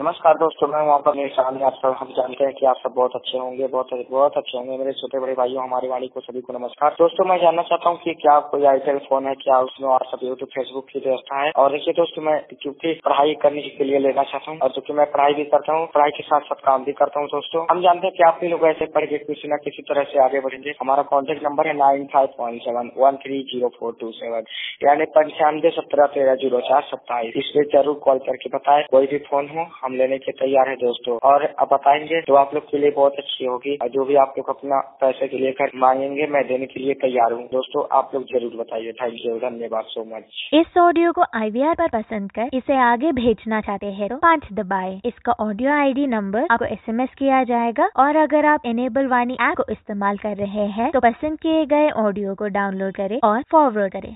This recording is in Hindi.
नमस्कार दोस्तों, मैं वहाँ पर निशान। आप सब हम जानते हैं कि आप सब बहुत अच्छे होंगे, बहुत अच्छे होंगे। मेरे छोटे बड़े भाइयों, हमारी वाणी को सभी को नमस्कार। दोस्तों, मैं जानना चाहता हूँ कि क्या कोई आईटेल फोन है, क्या उसमें व्हाट्सएप, यूट्यूब, फेसबुक की व्यवस्था है। और देखिए दोस्तों, मैं क्योंकि पढ़ाई करने के लिए लेना चाहता हूँ और क्योंकि मैं पढ़ाई भी करता हूँ, पढ़ाई के साथ साथ काम भी करता हूँ। दोस्तों, हम जानते हैं कि आप भी लोग ऐसे पढ़ के किसी न किसी तरह से आगे बढ़ेंगे। हमारा कॉन्टेक्ट नंबर है 9517130427, यानी 9517130427। इसमें जरूर कॉल करके बताएं। कोई भी फोन हो, हम लेने के तैयार है दोस्तों। और अब बताएंगे तो आप लोग के लिए बहुत अच्छी होगी। और जो भी आप लोग अपना पैसे के लिए मांगेंगे, मैं देने के लिए तैयार हूँ। दोस्तों, आप लोग जरूर बताइए। थैंक यू, धन्यवाद सो मच। इस ऑडियो को IVR पर पसंद कर इसे आगे भेजना चाहते हैं तो 5 दबाएं। इसका ऑडियो ID नंबर आपको SMS किया जाएगा। और अगर आप इनेबल वाणी ऐप को इस्तेमाल कर रहे हैं तो पसंद किए गए ऑडियो को डाउनलोड करें और फॉरवर्ड करें।